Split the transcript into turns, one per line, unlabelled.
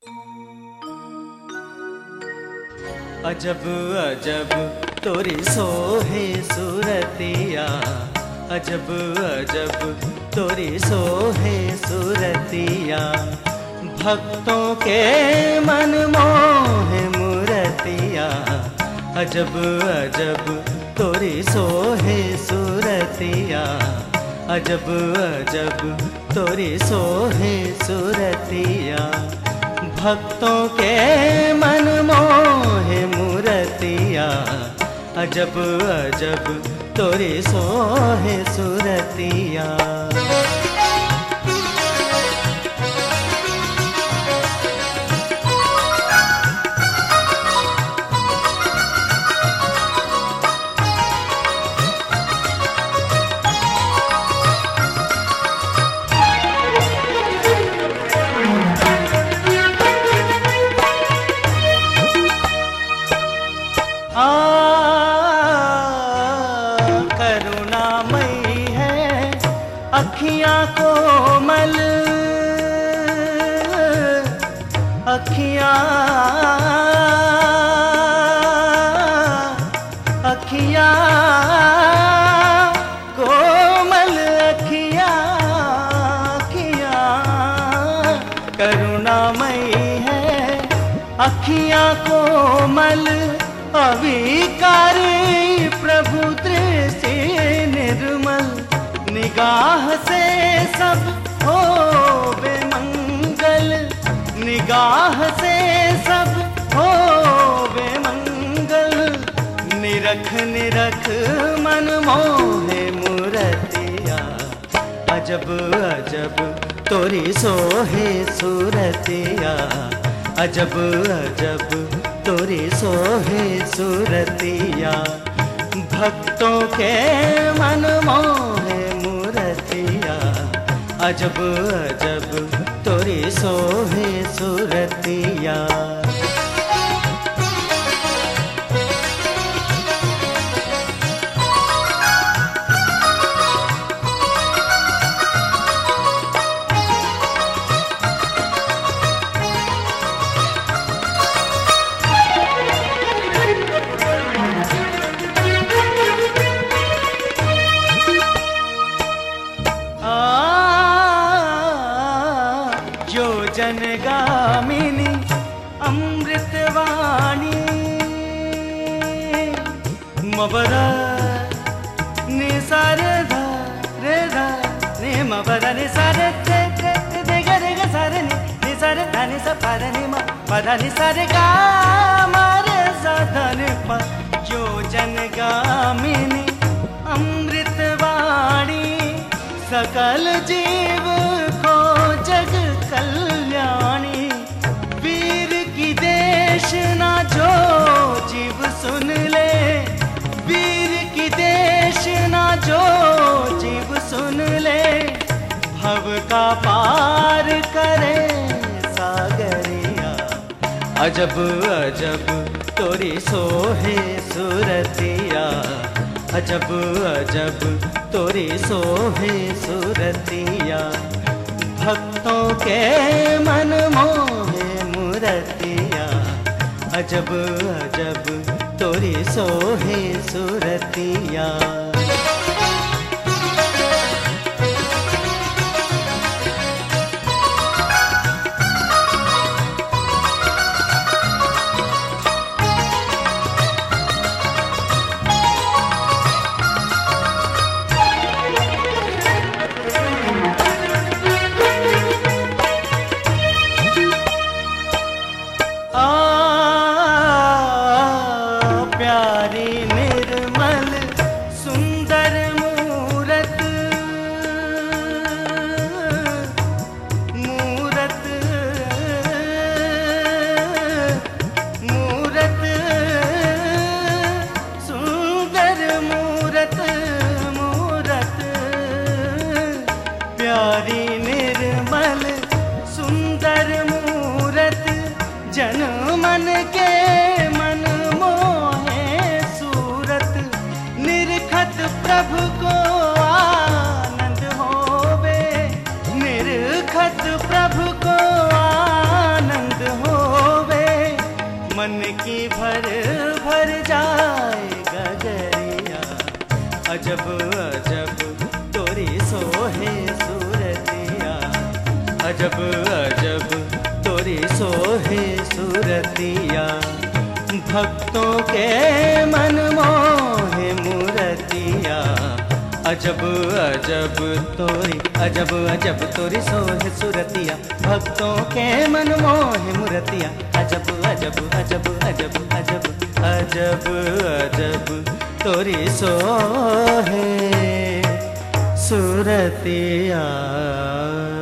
अजब अजब तोरी सोहे सूरतिया, अजब अजब तोरी सोहे सूरतिया, भक्तों के मन मोहे मूरतिया। अजब अजब तोरी सोहे सूरतिया, अजब अजब तोरी सोहे सूरतिया, भक्तों के मन मोहे मूरतिया। अजब अजब तोरी सोहे सूरतिया। करुणामयी है अखियाँ कोमल, अखियाँ अखियाँ कोमल, अखियाँ अखियाँ करुणामयी है अखियाँ कोमल, अविकारी प्रभु दृष्टि निर्मल, निगाह से सब होवे मंगल, निगाह से सब होवे मंगल। निरख निरख मन मोहे मूरतिया, अजब अजब तोरी सोहे सूरतिया, अजब अजब तोरी सोहे सूरतिया, भक्तों के मन मोहे मूरतिया। अजब अजब तोरी सोहे सूरतिया। जनगामिनी अमृतवाणी, मबरा नि सारे धा रे धा नि मबरा नि सारे थे थे गे रे गे सारे नि सारे धा नि सा पा रे नि मा पा धा नि सारे गा मा रे सा धा नि पा। जो जनगामिनी अमृतवाणी, सकल जीव को जग कल्याणी, वीर की देशना जो जीव सुन ले, वीर की देशना जो जीव सुन ले, भव का पार करे सागरिया। अजब अजब तोरी सोहे सूरतिया, अजब अजब तोरी सोहे सूरतिया, भक्तों के मन मोहे मूरतिया। अजब अजब तोरी सोहे सूरतिया। प्यारी निर्मल सुंदर मूरत, मूरत मूरत सुंदर मूरत, मूरत प्यारी निर्मल सुंदर मूरत, जन मन के मन प्रभु को आनंद होवे, निरखत प्रभु को आनंद की भर भर जाए गगरिया। अजब अजब तोरी सोहे सूरतिया, अजब अजब तोरी सोहे सूरतिया। भक्तों के मन मोहे मूरतिया, अजब अजब तोरी, अजब अजब तोरी सोहे सूरतिया। भक्तों के मन मोहे मूरतिया, अजब अजब अजब अजब अजब अजब अजब तोरी सोहे सूरतिया।